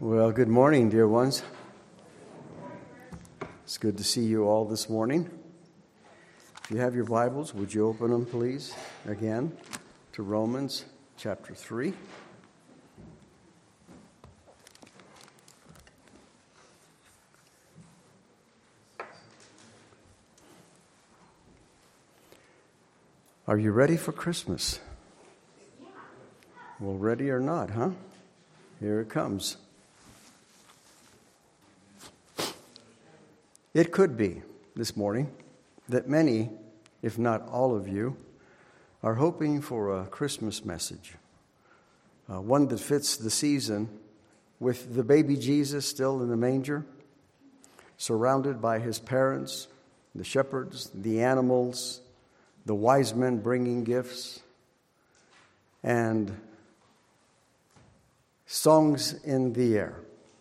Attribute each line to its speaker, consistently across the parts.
Speaker 1: Well, good morning, dear ones. It's good to see you all this morning. If you have your Bibles, would you open them, please, again, to Romans chapter 3. Are you ready for Christmas? Well, ready or not, huh? Here it comes. It could be this morning that many, if not all of you, are hoping for a Christmas message, one that fits the season with the baby Jesus still in the manger, surrounded by his parents, the shepherds, the animals, the wise men bringing gifts, and songs in the air.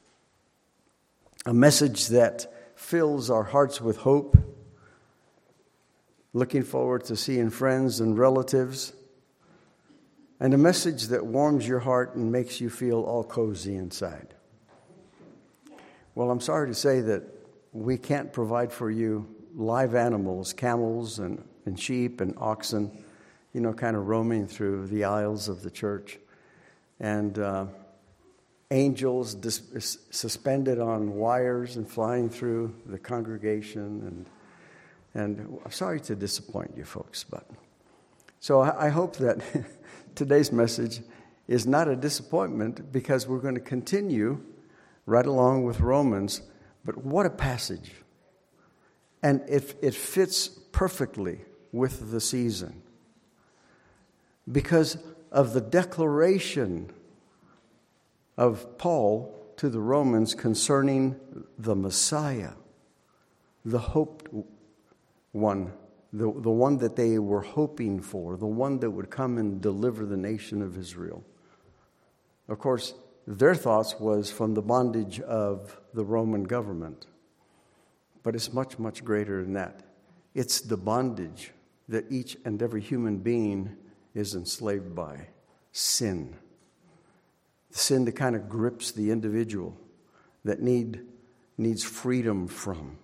Speaker 1: A message that fills our hearts with hope, looking forward to seeing friends and relatives, and a message that warms your heart and makes you feel all cozy inside. Well, I'm sorry to say that we can't provide for you live animals, camels and sheep and oxen, kind of roaming through the aisles of the church, and angels suspended on wires and flying through the congregation. And I'm sorry to disappoint you folks, but so I hope that today's message is not a disappointment, because we're going to continue right along with Romans. But what a passage. And it fits perfectly with the season, because of the declaration of Paul to the Romans concerning the Messiah, the hoped one, the one that they were hoping for, the one that would come and deliver the nation of Israel. Of course, their thoughts was from the bondage of the Roman government. But it's much, much greater than that. It's the bondage that each and every human being is enslaved by, sin. Sin that kind of grips the individual, that needs freedom from.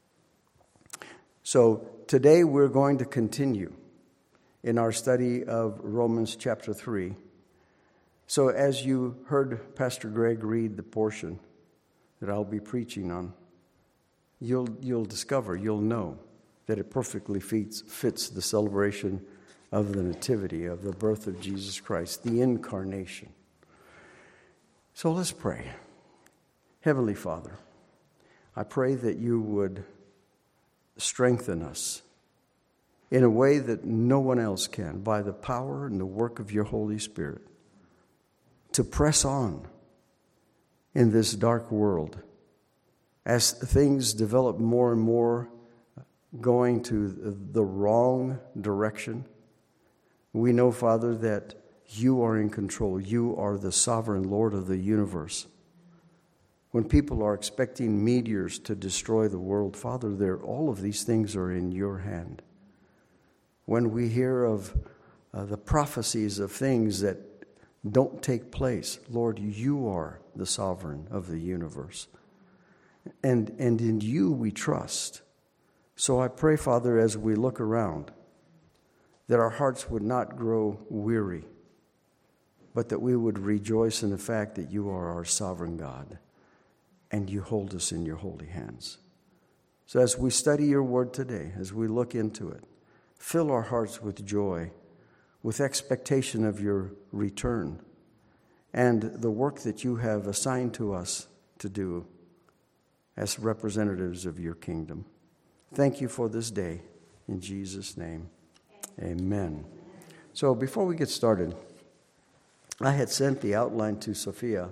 Speaker 1: So today we're going to continue in our study of Romans chapter 3. So as you heard Pastor Greg read the portion that I'll be preaching on, you'll discover, you'll know that it perfectly fits the celebration of the nativity, of the birth of Jesus Christ, the incarnation. So let's pray. Heavenly Father, I pray that you would strengthen us in a way that no one else can, by the power and the work of your Holy Spirit, to press on in this dark world as things develop more and more going to the wrong direction. We know, Father, that you are in control. You are the sovereign Lord of the universe. When people are expecting meteors to destroy the world, Father, all of these things are in your hand. When we hear of the prophecies of things that don't take place, Lord, you are the sovereign of the universe. And in you we trust. So I pray, Father, as we look around, that our hearts would not grow weary, but that we would rejoice in the fact that you are our sovereign God and you hold us in your holy hands. So as we study your word today, as we look into it, fill our hearts with joy, with expectation of your return and the work that you have assigned to us to do as representatives of your kingdom. Thank you for this day. In Jesus' name, amen. So before we get started, I had sent the outline to Sophia.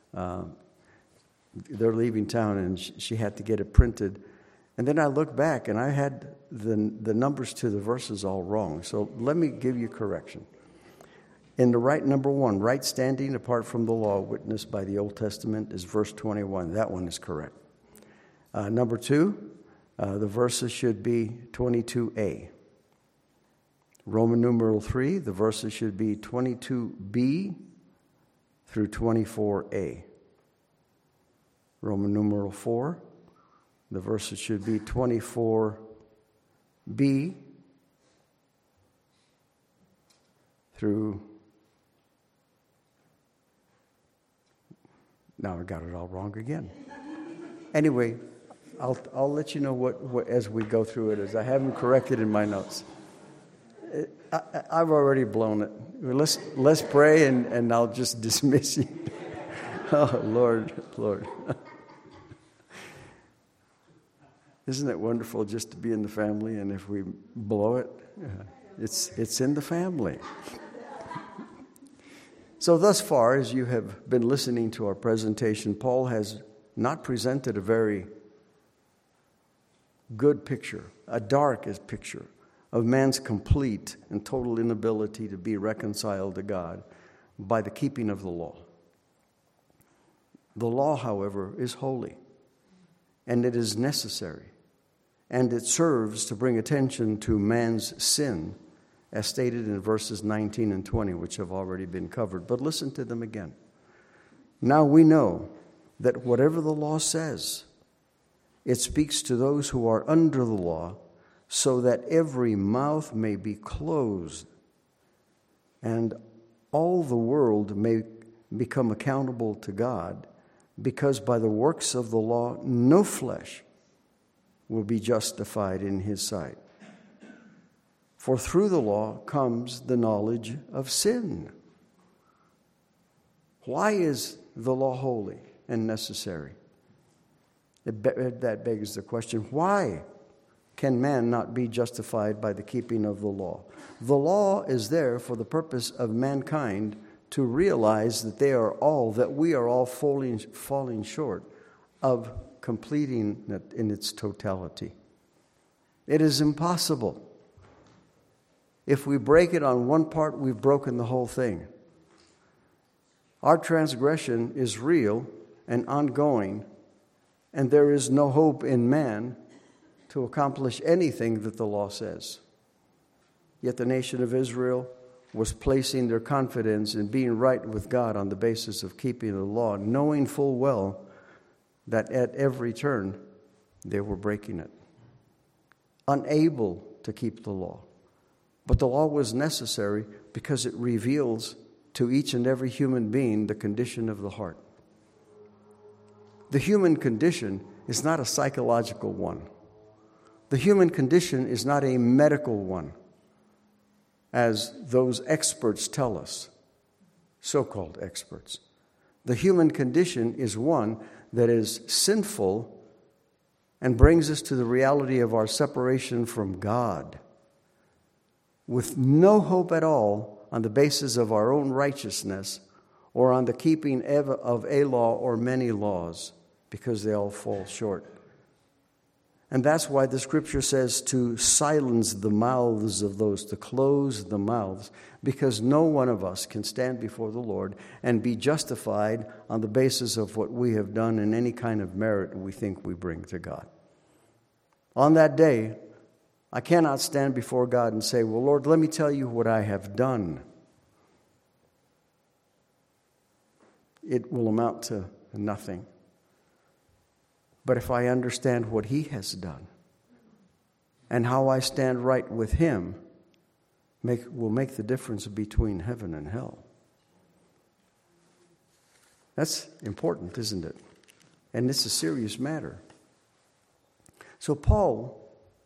Speaker 1: They're leaving town, and she had to get it printed. And then I looked back, and I had the numbers to the verses all wrong. So let me give you correction. In the right, number 1, right standing apart from the law witnessed by the Old Testament is verse 21. That one is correct. Number 2, the verses should be 22a. Roman numeral 3, the verses should be 22b through 24a. Roman numeral 4. The verses should be 24b through, now I got it all wrong again. Anyway, I'll let you know what as we go through it, as I haven't corrected in my notes. I've already blown it. Let's pray and I'll just dismiss you. Oh, Lord. Isn't it wonderful just to be in the family, and if we blow it, it's in the family. So thus far, as you have been listening to our presentation, Paul has not presented a very good picture, a dark picture of man's complete and total inability to be reconciled to God by the keeping of the law. The law, however, is holy, and it is necessary, and it serves to bring attention to man's sin, as stated in verses 19 and 20, which have already been covered. But listen to them again. Now we know that whatever the law says, it speaks to those who are under the law, so that every mouth may be closed, and all the world may become accountable to God, because by the works of the law no flesh will be justified in his sight. For through the law comes the knowledge of sin. Why is the law holy and necessary? That begs the question, why can man not be justified by the keeping of the law? The law is there for the purpose of mankind to realize that we are all falling short of completing it in its totality. It is impossible. If we break it on one part, we've broken the whole thing. Our transgression is real and ongoing, and there is no hope in man to accomplish anything that the law says. Yet the nation of Israel was placing their confidence in being right with God on the basis of keeping the law, knowing full well that at every turn they were breaking it, unable to keep the law. But the law was necessary because it reveals to each and every human being the condition of the heart. The human condition is not a psychological one. The human condition is not a medical one, as those experts tell us, so-called experts. The human condition is one that is sinful and brings us to the reality of our separation from God, with no hope at all on the basis of our own righteousness or on the keeping of a law or many laws, because they all fall short. And that's why the scripture says to silence the mouths of those, to close the mouths, because no one of us can stand before the Lord and be justified on the basis of what we have done in any kind of merit we think we bring to God. On that day, I cannot stand before God and say, well, Lord, let me tell you what I have done. It will amount to nothing. But if I understand what He has done and how I stand right with Him, will make the difference between heaven and hell. That's important, isn't it? And it's a serious matter. So Paul,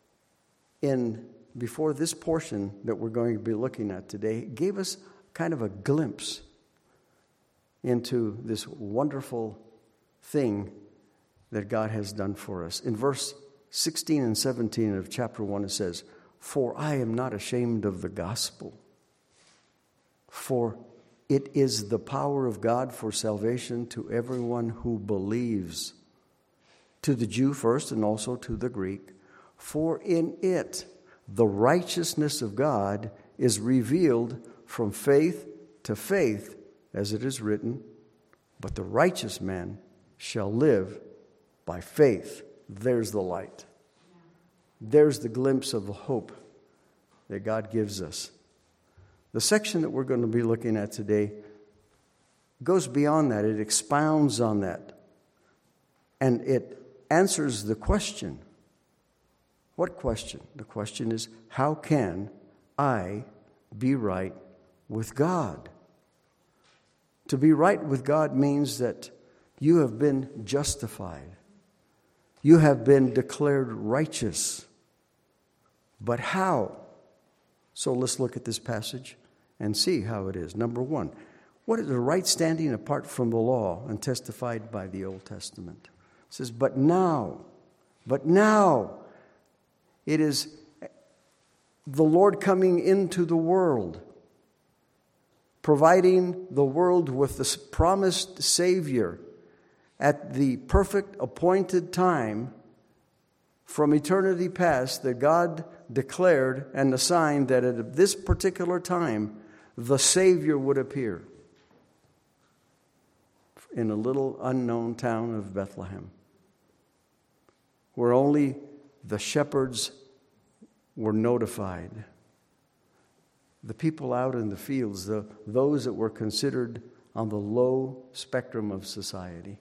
Speaker 1: before this portion that we're going to be looking at today, gave us kind of a glimpse into this wonderful thing that God has done for us. In verse 16 and 17 of chapter 1, it says, "For I am not ashamed of the gospel, for it is the power of God for salvation to everyone who believes, to the Jew first and also to the Greek. For in it the righteousness of God is revealed from faith to faith, as it is written, but the righteous man shall live by faith." There's the light. There's the glimpse of the hope that God gives us. The section that we're going to be looking at today goes beyond that. It expounds on that. And it answers the question. What question? The question is, how can I be right with God? To be right with God means that you have been justified. You have been declared righteous. But how? So let's look at this passage and see how it is. Number one, what is the right standing apart from the law and testified by the Old Testament? It says, but now, it is the Lord coming into the world, providing the world with the promised Savior at the perfect appointed time from eternity past that God declared and assigned that at this particular time the Savior would appear in a little unknown town of Bethlehem, where only the shepherds were notified. The people out in the fields, those that were considered on the low spectrum of society.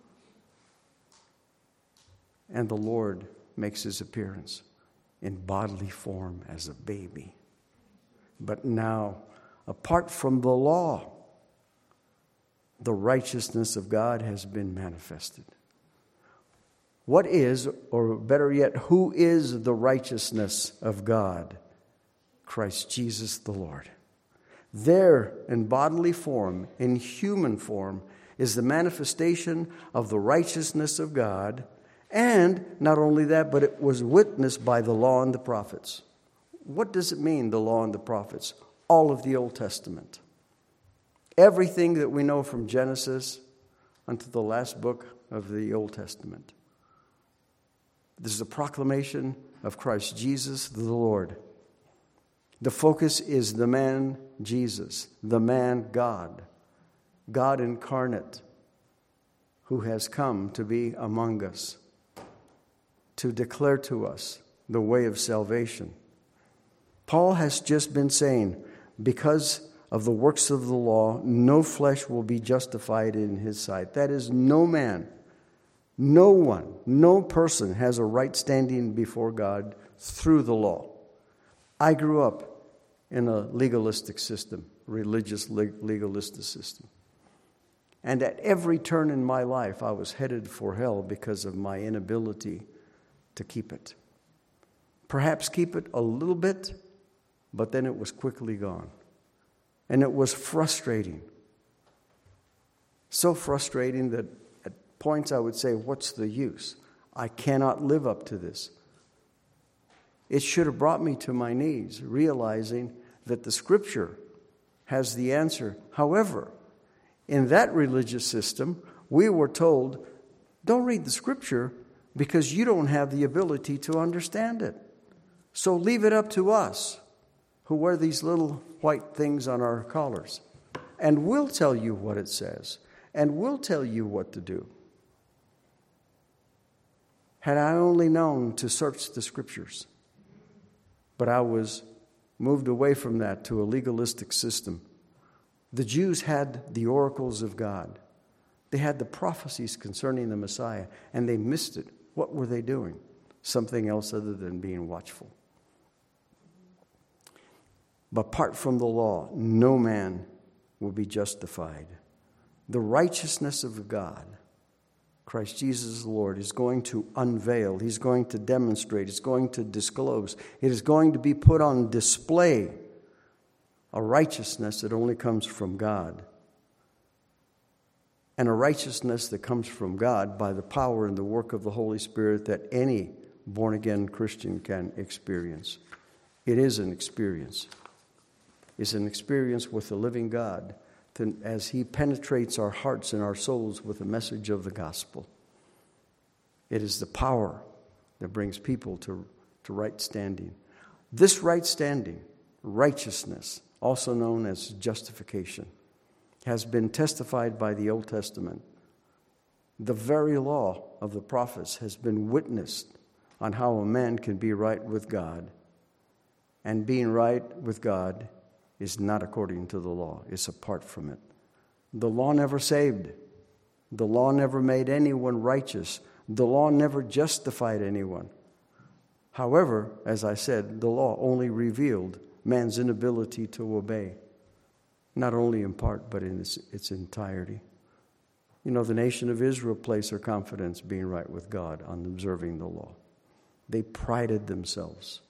Speaker 1: And the Lord makes his appearance in bodily form as a baby. But now, apart from the law, the righteousness of God has been manifested. What is, or better yet, who is the righteousness of God? Christ Jesus the Lord. There, in bodily form, in human form, is the manifestation of the righteousness of God. And not only that, but it was witnessed by the law and the prophets. What does it mean, the law and the prophets? All of the Old Testament. Everything that we know from Genesis unto the last book of the Old Testament. This is a proclamation of Christ Jesus the Lord. The focus is the man Jesus, the man God, God incarnate, who has come to be among us, to declare to us the way of salvation. Paul has just been saying, because of the works of the law, no flesh will be justified in his sight. That is, no man, no one, no person has a right standing before God through the law. I grew up in a legalistic system, religious legalistic system. And at every turn in my life, I was headed for hell because of my inability to keep it. Perhaps keep it a little bit, but then it was quickly gone. And it was frustrating. So frustrating that at points I would say, what's the use? I cannot live up to this. It should have brought me to my knees, realizing that the Scripture has the answer. However, in that religious system, we were told, don't read the Scripture because you don't have the ability to understand it. So leave it up to us, who wear these little white things on our collars. And we'll tell you what it says. And we'll tell you what to do. Had I only known to search the Scriptures. But I was moved away from that to a legalistic system. The Jews had the oracles of God. They had the prophecies concerning the Messiah, and they missed it. What were they doing? Something else other than being watchful. But apart from the law, no man will be justified. The righteousness of God, Christ Jesus the Lord, is going to unveil. He's going to demonstrate. He's going to disclose. It is going to be put on display. A righteousness that only comes from God. And a righteousness that comes from God by the power and the work of the Holy Spirit that any born-again Christian can experience. It is an experience. It's an experience with the living God as He penetrates our hearts and our souls with the message of the gospel. It is the power that brings people to right standing. This right standing, righteousness, also known as justification, has been testified by the Old Testament. The very law of the prophets has been witnessed on how a man can be right with God. And being right with God is not according to the law. It's apart from it. The law never saved. The law never made anyone righteous. The law never justified anyone. However, as I said, the law only revealed man's inability to obey, not only in part, but in its entirety. You know, the nation of Israel placed their confidence being right with God on observing the law. They prided themselves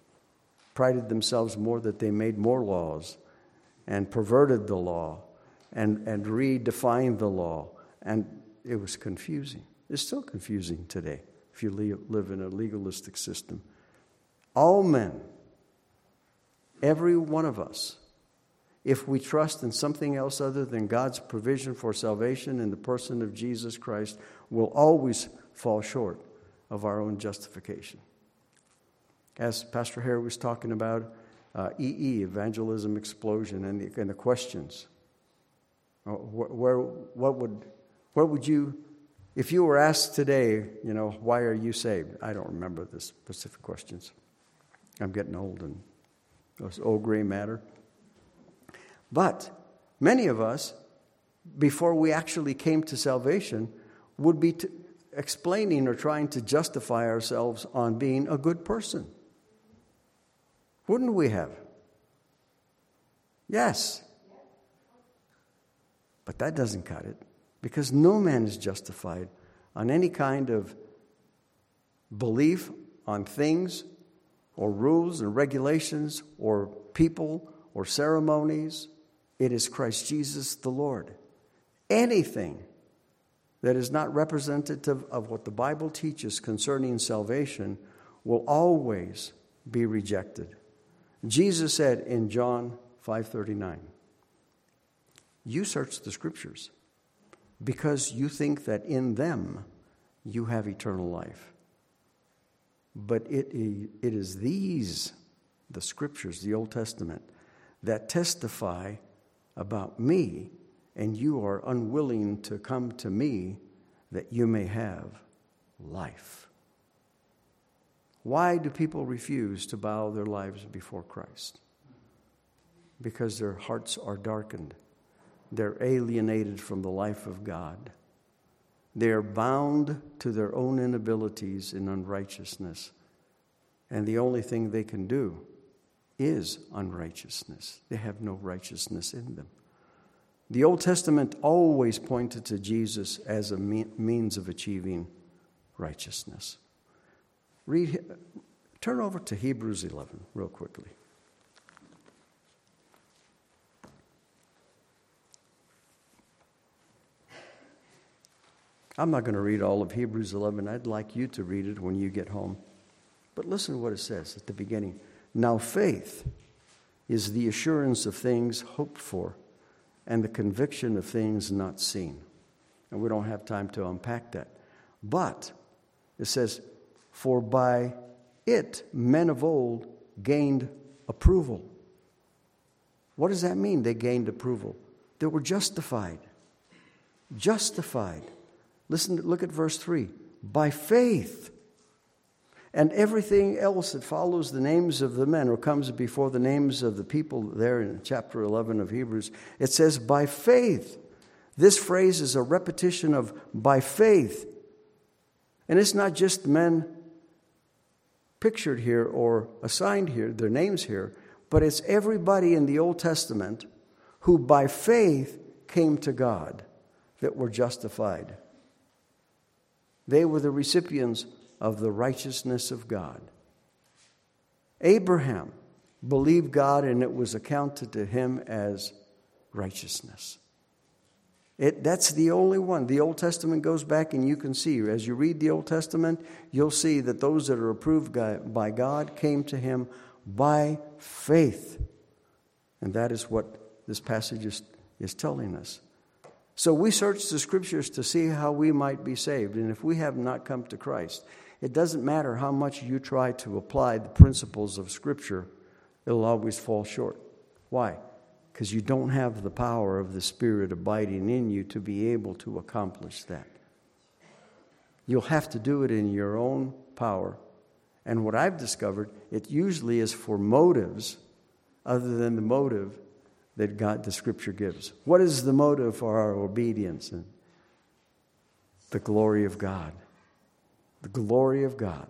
Speaker 1: more that they made more laws and perverted the law and redefined the law. And it was confusing. It's still confusing today if you live in a legalistic system. All men, every one of us, if we trust in something else other than God's provision for salvation in the person of Jesus Christ, will always fall short of our own justification. As Pastor Harry was talking about evangelism explosion, and the questions. What would you, if you were asked today, why are you saved? I don't remember the specific questions. I'm getting old, and those old gray matter. But many of us, before we actually came to salvation, would be explaining or trying to justify ourselves on being a good person. Wouldn't we have? Yes. But that doesn't cut it, because no man is justified on any kind of belief on things or rules and regulations or people or ceremonies. It is Christ Jesus the Lord. Anything that is not representative of what the Bible teaches concerning salvation will always be rejected. Jesus said in John 5:39, "You search the Scriptures because you think that in them you have eternal life. But it is these, the Scriptures, the Old Testament, that testify about me, and you are unwilling to come to me that you may have life." Why do people refuse to bow their lives before Christ? Because their hearts are darkened. They're alienated from the life of God. They are bound to their own inabilities in unrighteousness. And the only thing they can do is unrighteousness. They have no righteousness in them. The Old Testament always pointed to Jesus as a means of achieving righteousness. Turn over to Hebrews 11 real quickly. I'm not going to read all of Hebrews 11. I'd like you to read it when you get home. But listen to what it says at the beginning. Now faith is the assurance of things hoped for and the conviction of things not seen. And we don't have time to unpack that. But it says, for by it men of old gained approval. What does that mean, they gained approval? They were justified. Justified. Look at verse 3. By faith. And everything else that follows the names of the men or comes before the names of the people there in chapter 11 of Hebrews, it says by faith. This phrase is a repetition of by faith. And it's not just men pictured here or assigned here, their names here, but it's everybody in the Old Testament who by faith came to God that were justified. They were the recipients of the righteousness of God. Abraham believed God, and it was accounted to him as righteousness. That's the only one. The Old Testament goes back, and you can see, as you read the Old Testament, you'll see that those that are approved by God came to him by faith. And that is what this passage is telling us. So we search the Scriptures to see how we might be saved. And if we have not come to Christ, it doesn't matter how much you try to apply the principles of Scripture, it'll always fall short. Why? Because you don't have the power of the Spirit abiding in you to be able to accomplish that. You'll have to do it in your own power. And what I've discovered, it usually is for motives other than the motive that the Scripture gives. What is the motive for our obedience? And The glory of God. The glory of God.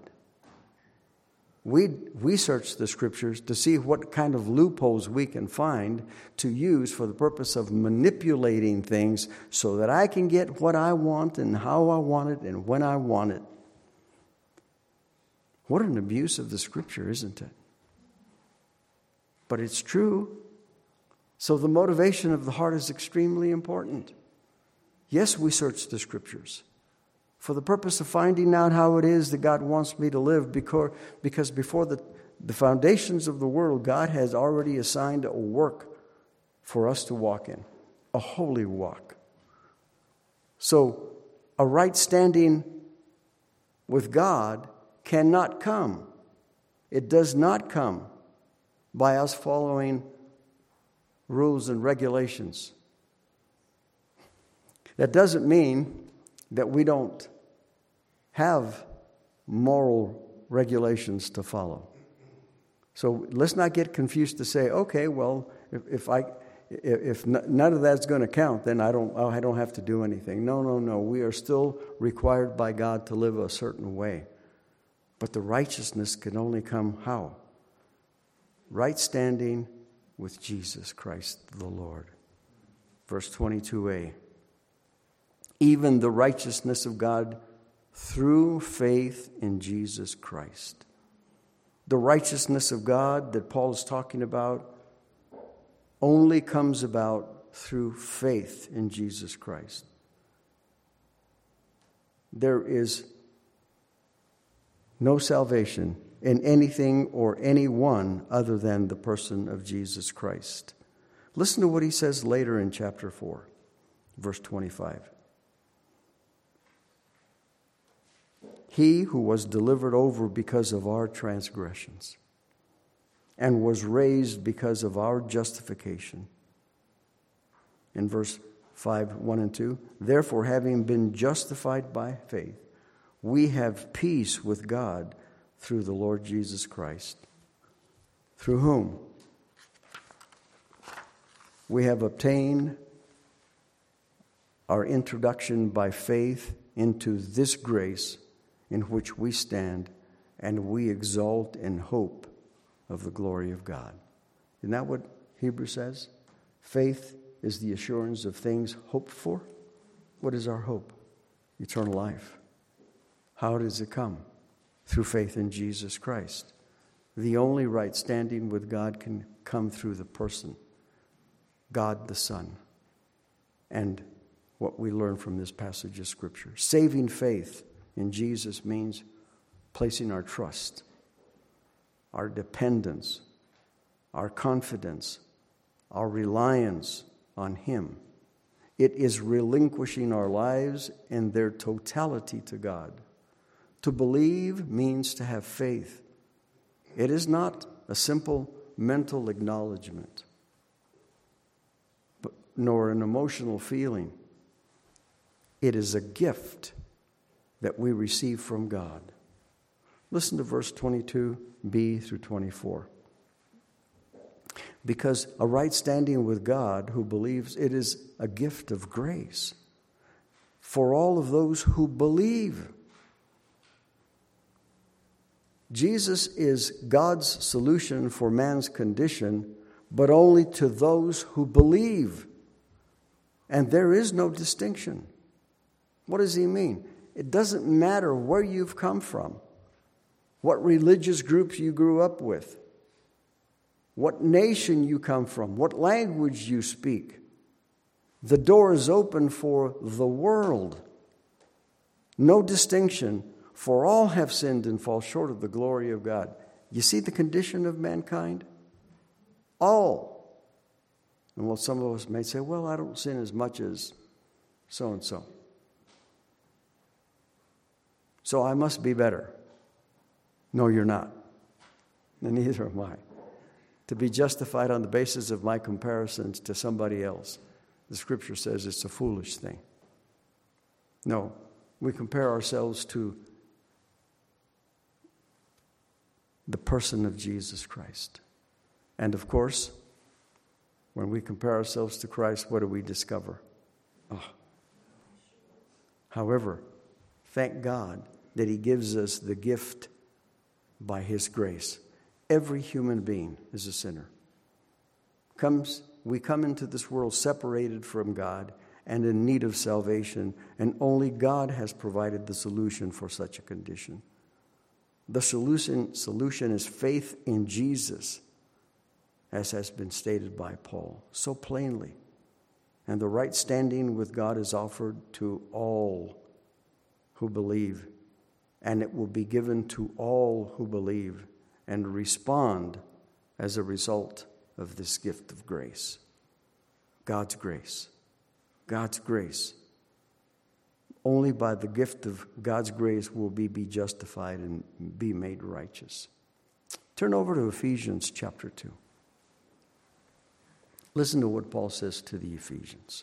Speaker 1: We search the Scriptures to see what kind of loopholes we can find to use for the purpose of manipulating things so that I can get what I want and how I want it and when I want it. What an abuse of the Scripture, isn't it? But it's true. So the motivation of the heart is extremely important. Yes, we search the Scriptures for the purpose of finding out how it is that God wants me to live, because before the foundations of the world, God has already assigned a work for us to walk in, a holy walk. So a right standing with God cannot come. It does not come by us following rules and regulations. That doesn't mean that we don't have moral regulations to follow. So let's not get confused to say, okay, well, if none of that's going to count, then I don't have to do anything. No. We are still required by God to live a certain way. But the righteousness can only come how? Right standing with Jesus Christ the Lord. Verse 22a. Even the righteousness of God through faith in Jesus Christ. The righteousness of God that Paul is talking about only comes about through faith in Jesus Christ. There is no salvation in anything or anyone other than the person of Jesus Christ. Listen to what he says later in chapter 4, verse 25. He who was delivered over because of our transgressions and was raised because of our justification. In verse 5, 1 and 2, therefore, having been justified by faith, we have peace with God through the Lord Jesus Christ, through whom we have obtained our introduction by faith into this grace in which we stand, and we exult in hope of the glory of God. Isn't that what Hebrews says? Faith is the assurance of things hoped for. What is our hope? Eternal life. How does it come? Through faith in Jesus Christ. The only right standing with God can come through the person, God the Son. And what we learn from this passage of Scripture. Saving faith in Jesus means placing our trust, our dependence, our confidence, our reliance on Him. It is relinquishing our lives in their totality to God. To believe means to have faith. It is not a simple mental acknowledgement, nor an emotional feeling. It is a gift that we receive from God. Listen to verse 22b through 24. Because a right standing with God who believes, it is a gift of grace for all of those who believe. Jesus is God's solution for man's condition, but only to those who believe. And there is no distinction. What does he mean? It doesn't matter where you've come from, what religious groups you grew up with, what nation you come from, what language you speak. The door is open for the world. No distinction, for all have sinned and fall short of the glory of God. You see the condition of mankind? All. And well, some of us may say, well, I don't sin as much as so-and-so. So I must be better. No, you're not. And neither am I. To be justified on the basis of my comparisons to somebody else, the Scripture says it's a foolish thing. No, we compare ourselves to the person of Jesus Christ. And of course, when we compare ourselves to Christ, what do we discover? Oh, However, thank God that He gives us the gift by His grace. Every human being is a sinner. We come into this world separated from God and in need of salvation, and only God has provided the solution for such a condition. The solution is faith in Jesus, as has been stated by Paul so plainly. And the right standing with God is offered to all who believe, and it will be given to all who believe and respond as a result of this gift of grace. God's grace. God's grace. Only by the gift of God's grace will we be justified and be made righteous. Turn over to Ephesians chapter 2. Listen to what Paul says to the Ephesians.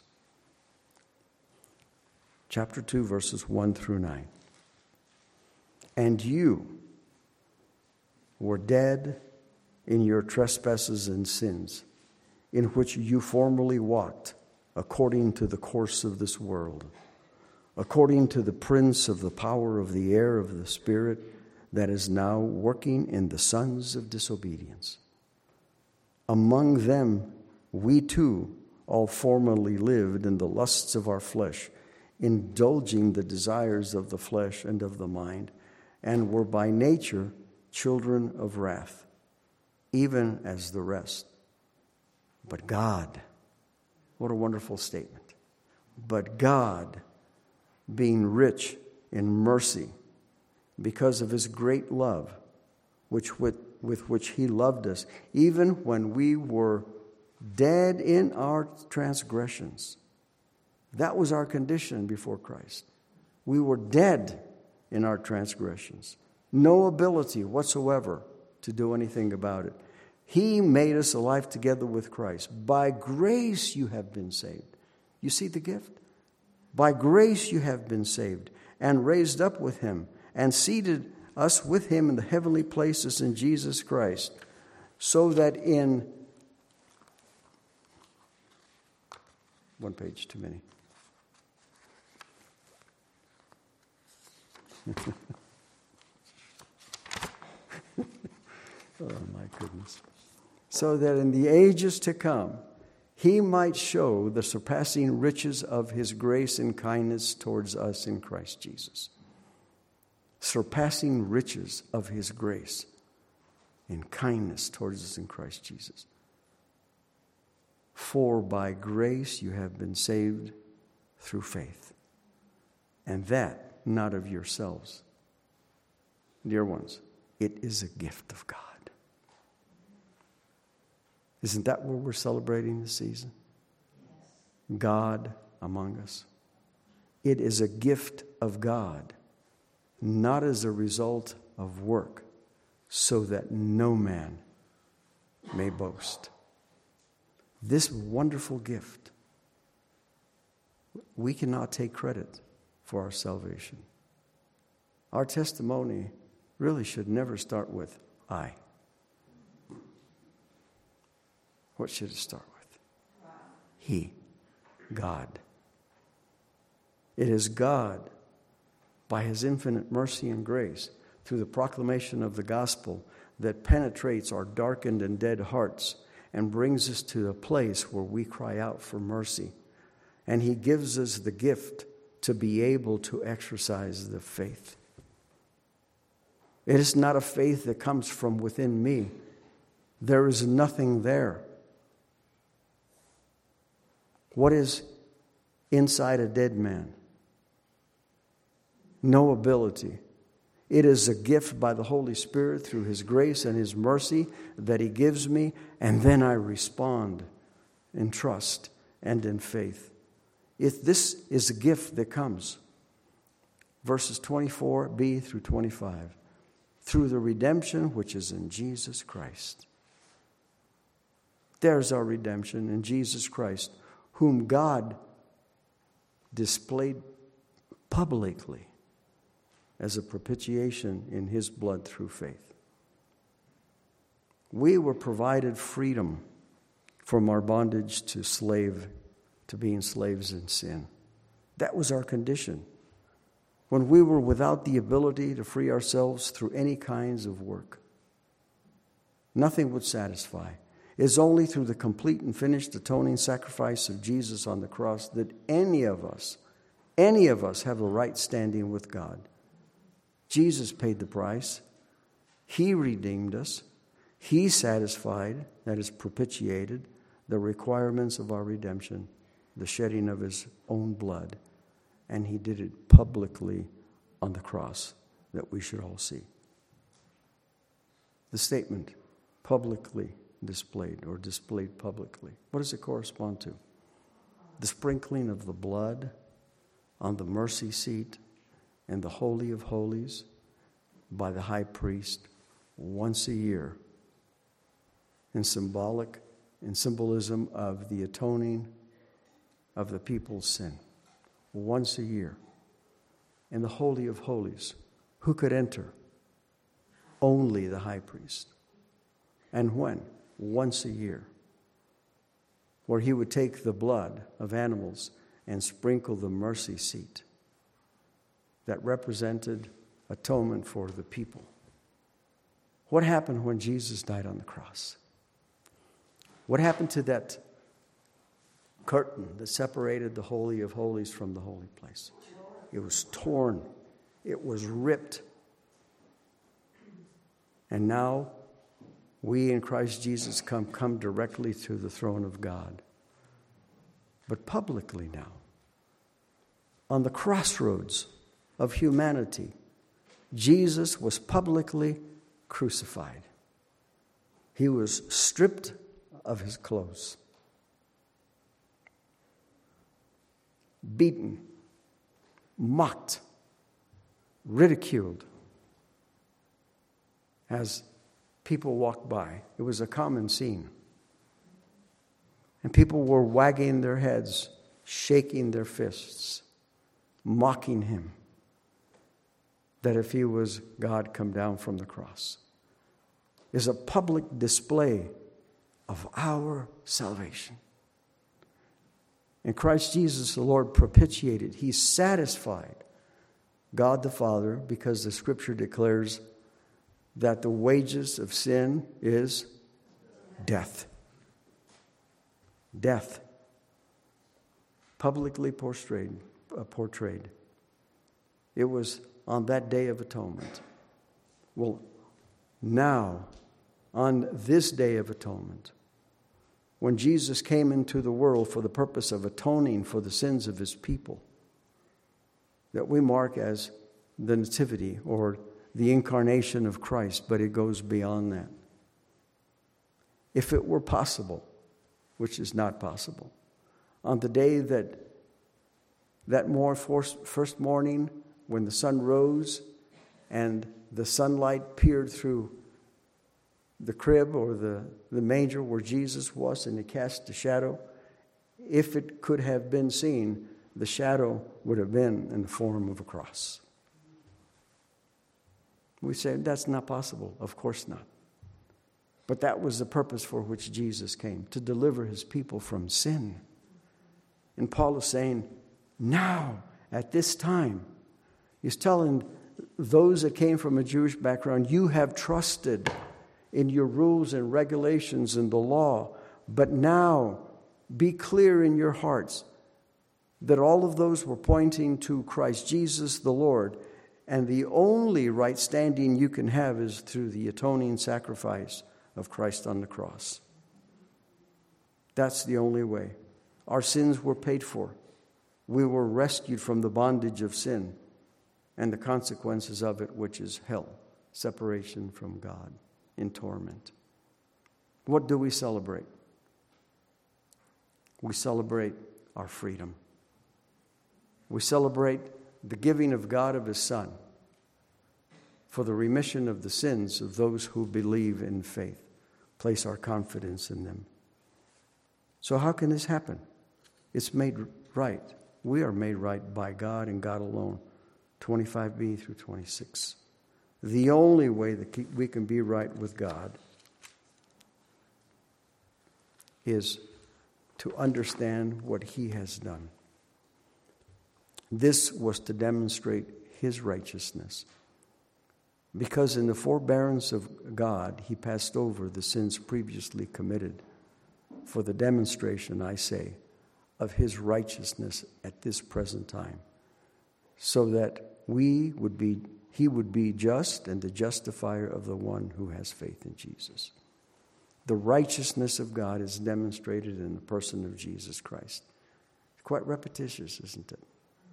Speaker 1: Chapter 2, verses 1 through 9. And you were dead in your trespasses and sins, in which you formerly walked, according to the course of this world, according to the prince of the power of the air of the Spirit that is now working in the sons of disobedience. Among them we too all formerly lived in the lusts of our flesh, indulging the desires of the flesh and of the mind, and were by nature children of wrath, even as the rest. But God, what a wonderful statement. But God, being rich in mercy, because of His great love, with which He loved us, even when we were dead in our transgressions. That was our condition before Christ. We were dead in our transgressions. No ability whatsoever to do anything about it. He made us alive together with Christ. By grace you have been saved. You see the gift? By grace you have been saved, and raised up with Him, and seated us with Him in the heavenly places in Jesus Christ, so that in... One page too many. Oh my goodness. So that in the ages to come, He might show the surpassing riches of His grace and kindness towards us in Christ Jesus. Surpassing riches of His grace and kindness towards us in Christ Jesus. For by grace you have been saved through faith, and that not of yourselves. Dear ones, it is a gift of God. Isn't that what we're celebrating this season? Yes. God among us. It is a gift of God, not as a result of work, so that no man may boast. This wonderful gift, we cannot take credit for our salvation. Our testimony really should never start with I. What should it start with? He, God. It is God, by His infinite mercy and grace, through the proclamation of the gospel, that penetrates our darkened and dead hearts and brings us to a place where we cry out for mercy. And He gives us the gift to be able to exercise the faith. It is not a faith that comes from within me. There is nothing there. What is inside a dead man? No ability. It is a gift by the Holy Spirit through His grace and His mercy that He gives me, and then I respond in trust and in faith. If this is a gift that comes, verses 24b through 25, through the redemption which is in Jesus Christ. There's our redemption in Jesus Christ, whom God displayed publicly as a propitiation in His blood through faith. We were provided freedom from our bondage to being slaves in sin. That was our condition. when we were without the ability to free ourselves through any kinds of work. Nothing would satisfy. It is only through the complete and finished atoning sacrifice of Jesus on the cross that any of us have a right standing with God. Jesus paid the price. He redeemed us. He satisfied, that is propitiated, the requirements of our redemption, the shedding of his own blood. And he did it publicly on the cross that we should all see. The statement, publicly displayed or displayed publicly. What does it correspond to? The sprinkling of the blood on the mercy seat in the Holy of Holies by the high priest once a year in symbolism of the atoning of the people's sin. Once a year in the Holy of Holies. Who could enter? Only the high priest. And when? Once a year. Where he would take the blood of animals and sprinkle the mercy seat that represented atonement for the people. What happened when Jesus died on the cross? What happened to that curtain that separated the Holy of Holies from the holy place? It was torn. It was ripped. And now we in Christ Jesus come directly to the throne of God. But publicly now, on the crossroads of humanity, Jesus was publicly crucified. He was stripped of his clothes, beaten, mocked, ridiculed as people walked by. It was a common scene. And people were wagging their heads, shaking their fists, mocking him that if he was God come down from the cross. Is a public display of our salvation. And Christ Jesus, the Lord, propitiated. He satisfied God the Father, because the Scripture declares that the wages of sin is death. Death. Publicly portrayed. It was on that day of atonement. Well, now, on this day of atonement, when Jesus came into the world for the purpose of atoning for the sins of his people, that we mark as the nativity or the incarnation of Christ, but it goes beyond that. If it were possible, which is not possible, on the day that first morning when the sun rose and the sunlight peered through the crib or the manger where Jesus was, and it cast a shadow, if it could have been seen, the shadow would have been in the form of a cross. We say, that's not possible. Of course not. But that was the purpose for which Jesus came, to deliver his people from sin. And Paul is saying, now, at this time, he's telling those that came from a Jewish background, you have trusted in your rules and regulations and the law, but now be clear in your hearts that all of those were pointing to Christ Jesus the Lord, and the only right standing you can have is through the atoning sacrifice of Christ on the cross. That's the only way. Our sins were paid for. We were rescued from the bondage of sin and the consequences of it, which is hell, separation from God in torment. What do we celebrate? We celebrate our freedom. We celebrate the giving of God of his Son for the remission of the sins of those who believe in faith, place our confidence in them. So how can this happen? It's made right. We are made right by God and God alone. 25b through 26. The only way that we can be right with God is to understand what he has done. This was to demonstrate his righteousness. Because in the forbearance of God, he passed over the sins previously committed for the demonstration, I say, of his righteousness at this present time, so that he would be just and the justifier of the one who has faith in Jesus. The righteousness of God is demonstrated in the person of Jesus Christ. It's quite repetitious, isn't it?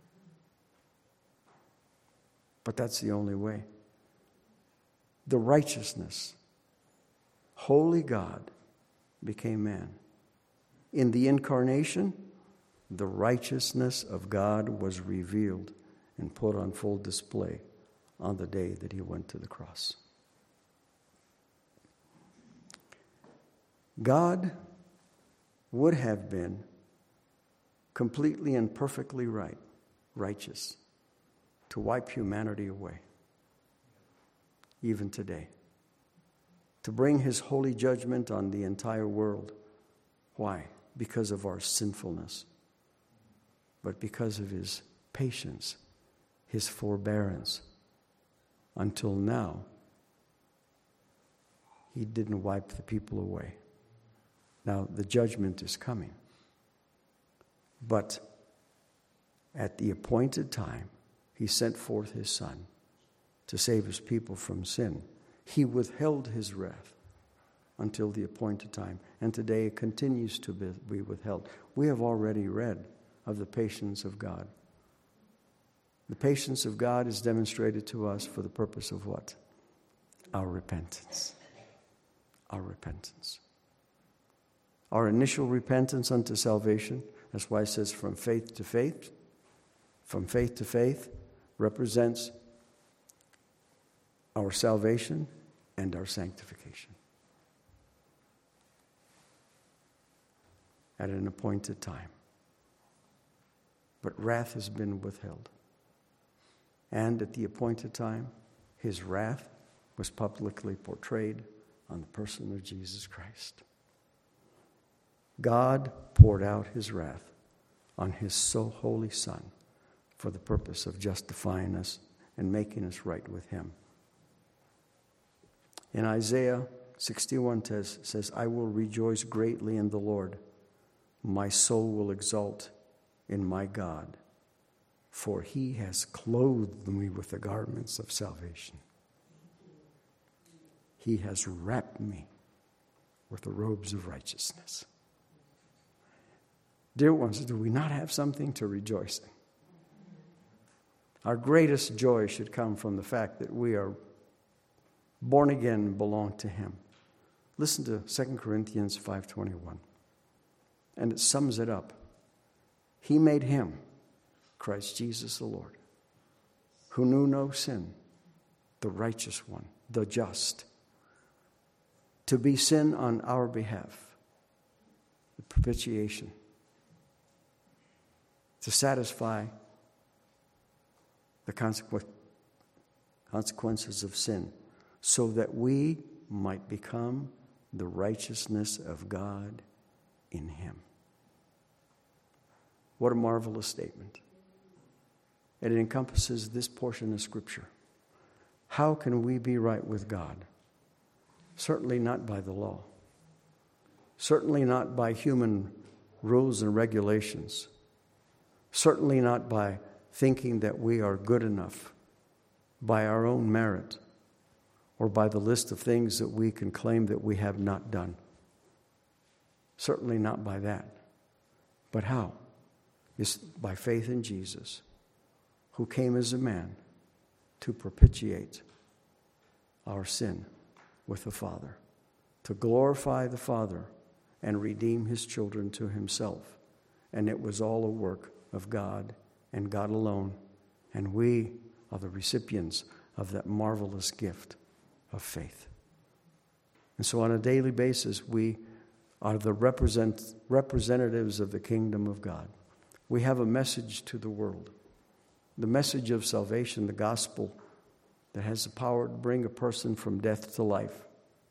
Speaker 1: But that's the only way. The righteousness, holy God became man. In the incarnation, the righteousness of God was revealed and put on full display on the day that he went to the cross. God would have been completely and perfectly righteous to wipe humanity away, even today, to bring his holy judgment on the entire world. Why? Because of our sinfulness, but because of his patience, his forbearance. Until now, he didn't wipe the people away. Now, the judgment is coming. But at the appointed time, he sent forth his Son to save his people from sin. He withheld his wrath until the appointed time, and today it continues to be withheld. We have already read of the patience of God. The patience of God is demonstrated to us for the purpose of what? Our repentance. Our repentance. Our initial repentance unto salvation, that's why it says from faith to faith. From faith to faith represents our salvation and our sanctification at an appointed time. But wrath has been withheld. And at the appointed time, his wrath was publicly portrayed on the person of Jesus Christ. God poured out his wrath on his so holy Son for the purpose of justifying us and making us right with him. In Isaiah 61 says, I will rejoice greatly in the Lord. My soul will exult in my God, for he has clothed me with the garments of salvation. He has wrapped me with the robes of righteousness. Dear ones, do we not have something to rejoice in? Our greatest joy should come from the fact that we are born again and belong to him. Listen to 2 Corinthians 5:21. And it sums it up. He made him, Christ Jesus the Lord, who knew no sin, the righteous one, the just, to be sin on our behalf, the propitiation, to satisfy the consequences of sin, so that we might become the righteousness of God in him. What a marvelous statement. And it encompasses this portion of Scripture. How can we be right with God? Certainly not by the law. Certainly not by human rules and regulations. Certainly not by thinking that we are good enough by our own merit or by the list of things that we can claim that we have not done. Certainly not by that. But how? It's by faith in Jesus, who came as a man to propitiate our sin with the Father, to glorify the Father and redeem his children to himself. And it was all a work of God and God alone. And we are the recipients of that marvelous gift of faith. And so on a daily basis, we are the representatives of the kingdom of God. We have a message to the world. The message of salvation, the gospel that has the power to bring a person from death to life,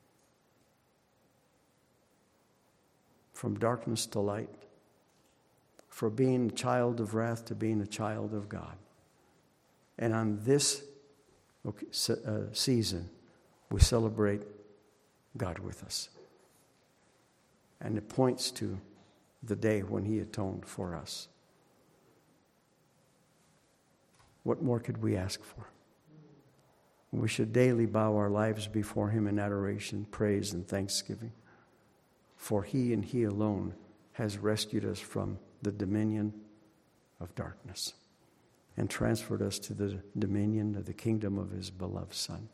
Speaker 1: from darkness to light, from being a child of wrath to being a child of God. And on this season, we celebrate God with us. And it points to the day when He atoned for us. What more could we ask for? We should daily bow our lives before Him in adoration, praise, and thanksgiving. For He and He alone has rescued us from the dominion of darkness and transferred us to the dominion of the kingdom of His beloved Son.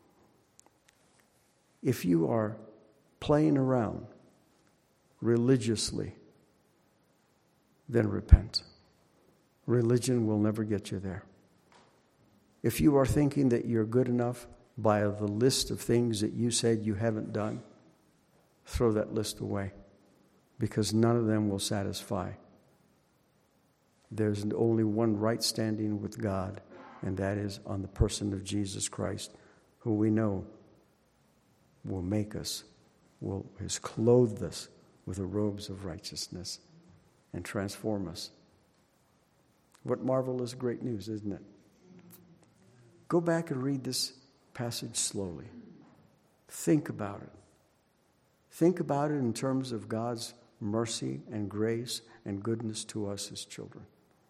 Speaker 1: If you are playing around religiously, then repent. Religion will never get you there. If you are thinking that you're good enough by the list of things that you said you haven't done, throw that list away, because none of them will satisfy. There's only one right standing with God, and that is on the person of Jesus Christ, who we know will make us, has clothed us with the robes of righteousness and transform us. What marvelous great news, isn't it? Go back and read this passage slowly. Think about it. Think about it in terms of God's mercy and grace and goodness to us as children.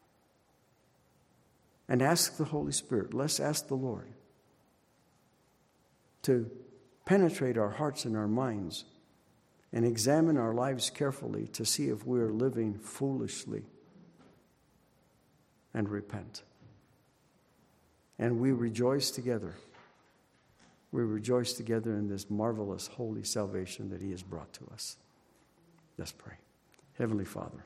Speaker 1: And ask the Holy Spirit, let's ask the Lord to penetrate our hearts and our minds and examine our lives carefully to see if we are living foolishly, and repent. And we rejoice together. We rejoice together in this marvelous, holy salvation that He has brought to us. Let's pray. Heavenly Father,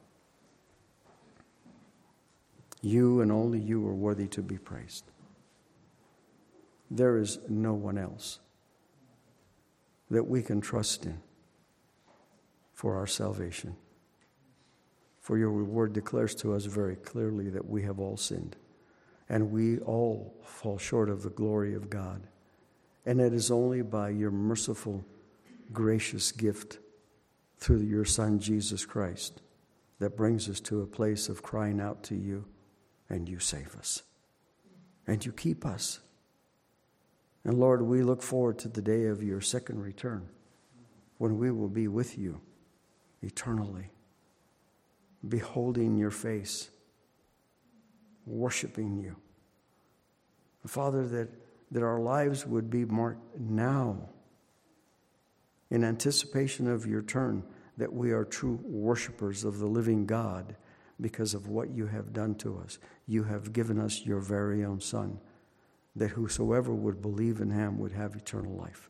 Speaker 1: You and only You are worthy to be praised. There is no one else that we can trust in for our salvation. For Your word declares to us very clearly that we have all sinned, and we all fall short of the glory of God. And it is only by Your merciful, gracious gift through Your Son, Jesus Christ, that brings us to a place of crying out to You, and You save us. And You keep us. And Lord, we look forward to the day of Your second return, when we will be with You eternally, beholding Your face, worshiping You. Father, that our lives would be marked now in anticipation of Your turn, that we are true worshipers of the living God because of what You have done to us. You have given us Your very own Son, that whosoever would believe in Him would have eternal life.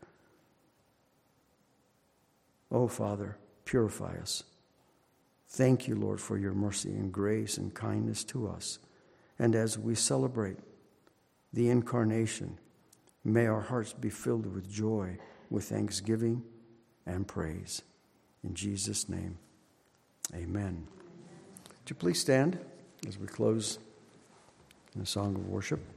Speaker 1: Oh, Father, purify us. Thank You, Lord, for Your mercy and grace and kindness to us. And as we celebrate the incarnation, may our hearts be filled with joy, with thanksgiving and praise. In Jesus' name, amen. Would you please stand as we close in a song of worship?